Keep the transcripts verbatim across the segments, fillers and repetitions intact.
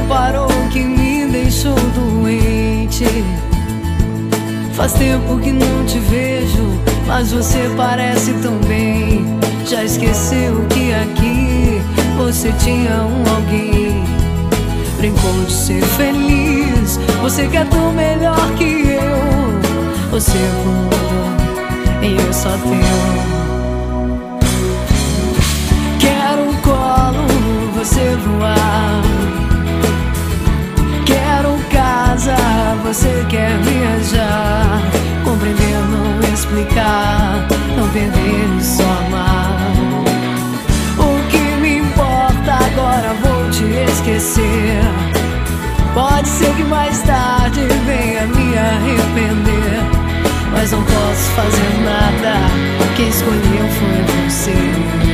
parou que me deixou doente. Faz tempo que não te vejo, mas você parece tão bem. Já esqueceu que aqui você tinha um alguém. Brincou de ser feliz, você quer tão melhor que eu. Você voou e eu só tenho. Quero um colo, você voar. Quero casa, você quer viajar. Compreender, não explicar, não perder e só amar. O que me importa agora, vou te esquecer. Pode ser que mais tarde venha me arrepender, mas não posso fazer nada, quem escolheu foi você.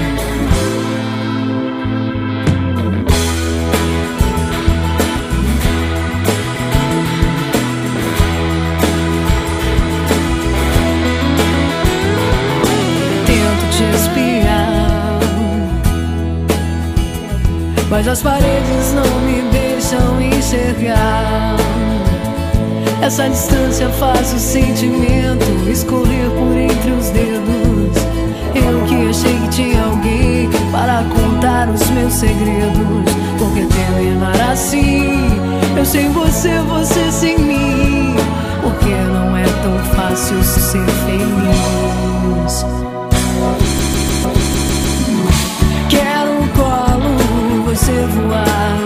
Mas as paredes não me deixam enxergar. Essa distância faz o sentimento escorrer por entre os dedos. Eu que achei que tinha alguém para contar os meus segredos. Por que terminar assim? Eu sem você, você sem mim. Porque não é tão fácil ser feliz. Quero um colo, você voar.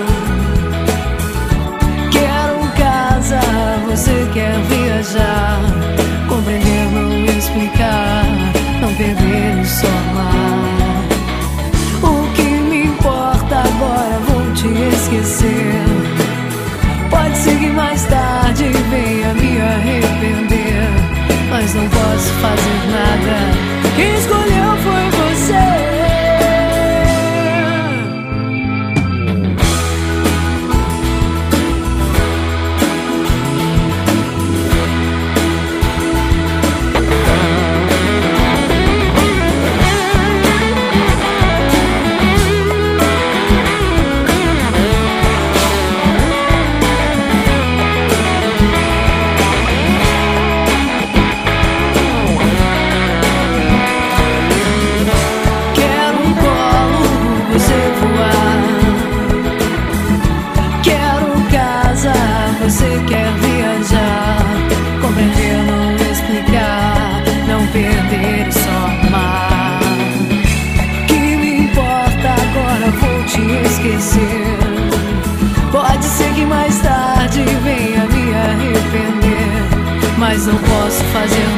Quero casa, você quer viajar. Compreender, não explicar, não perder e só amar. O que me importa agora, vou te esquecer. Pode ser que mais tarde venha me arrepender, mas não posso fazer nada, quem escolheu foi você. Você quer viajar, compreender, não explicar, não perder e só amar. Que me importa agora, vou te esquecer. Pode ser que mais tarde venha me arrepender, mas não posso fazer